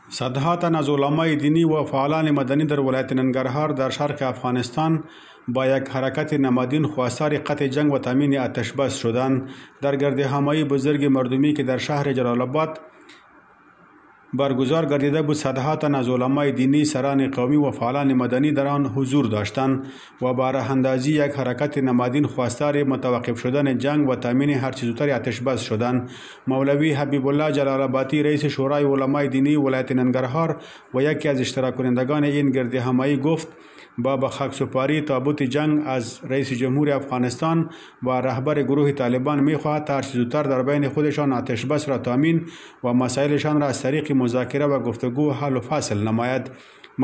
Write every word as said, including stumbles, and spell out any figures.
صدها تن از علمای دینی و فعالان مدنی در ولایت ننگرهار در شرق افغانستان با یک حرکت نمادین خواستار قطع جنگ و تامین آتش بس شدند. در گرد همایی بزرگ مردمی که در شهر جلال آباد برگزار گردیده بود، صدها تن از علمای دینی، سران قومی و فعالان مدنی در آن حضور داشتند و با راه اندازی یک حرکت نمادین خواستار متوقف شدن جنگ و تامین هر چه زودتر آتش بس شدند. مولوی حبیب الله جلال آبادی، رئیس شورای علمای دینی ولایت ننگرهار و یکی از اشتراک کنندگان این گرد همایی گفت با به خاکسپاری تابوت جنگ از رئیس جمهور افغانستان و رهبر گروه طالبان می‌خواهد تا هر چه زودتر در بین خودشان آتش بس را تامین و مسائلشان را از طریق مذاکره و گفتگو حل و فصل نماید.